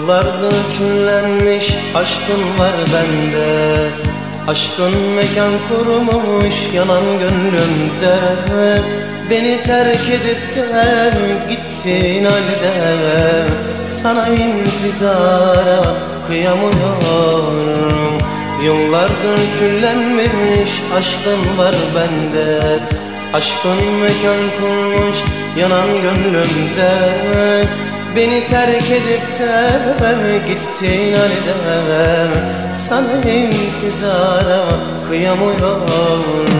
Yıllardır küllenmiş aşkın var bende. Aşkın mekan kurmuş yanan gönlümde. Beni terk edip de gittin halde sana intizara kıyamıyorum. Yıllardır küllenmemiş aşkın var bende. Aşkın mekan kurmuş yanan gönlümde. Beni terk edip de gittin halde sana intizara kıyamıyorum.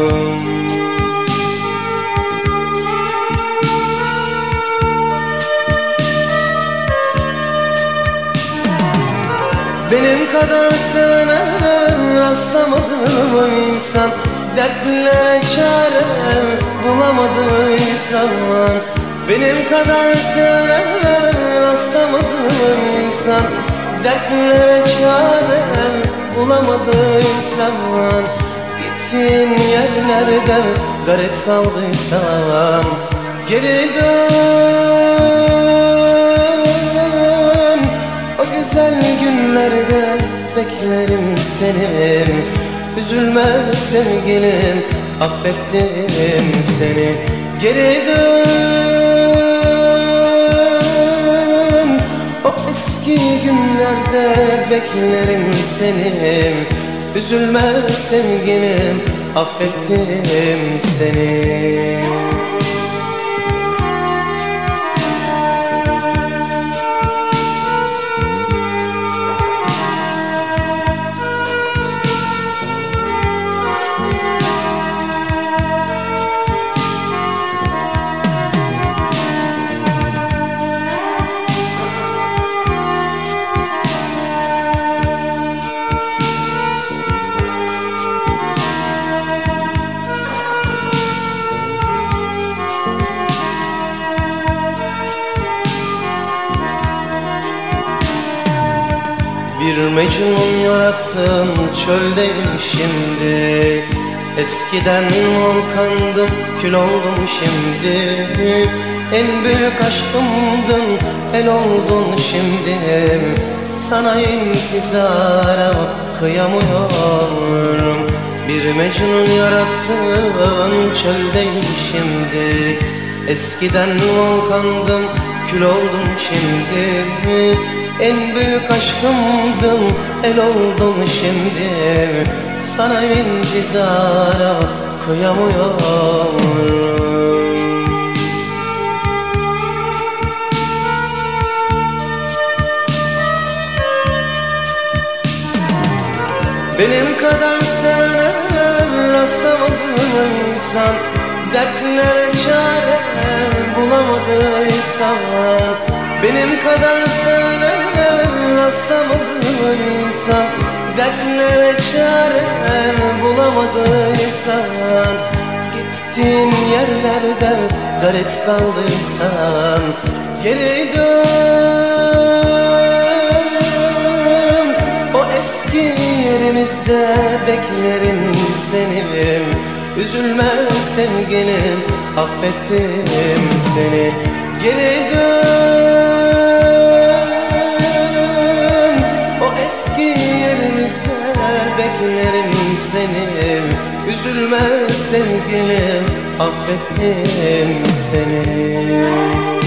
Benim kadar sevene rastlamadım insan, dertlere çare bulamadıysan. Benim kadar sevene rastlamadım insan, dertlere çare bulamadıysan. Gittiğin yerlerde garip kaldıysan geri dön. O güzel günlerde beklerim seni. Üzülme sevgilim, affettim seni. Geri dön. O eski günlerde beklerim seni. Üzülme sevgilim, affettim seni. Bir Mecnun yarattın çöldeyim şimdi. Eskiden volkandım, kül oldum şimdi. En büyük aşkımdın, el oldun şimdi. Sana intizara kıyamıyorum. Bir Mecnun yarattın çöldeyim şimdi. Eskiden volkandım, kül oldum şimdi. En büyük aşkımdın, el oldun şimdi. Sana intizara kıyamıyorum. Benim kadar sevene rastlamadım insan, dertlere çare bulamadıysan. Benim kadar sevene rastlamadım insan, dertlere çare bulamadıysan. Gittiğin yerlerde garip kaldıysan geri dön. O eski yerimizde beklerim seni. Üzülme sevgilim, affettim seni. Geri dön. O eski yerimizde beklerim seni. Üzülme sevgilim, affettim seni.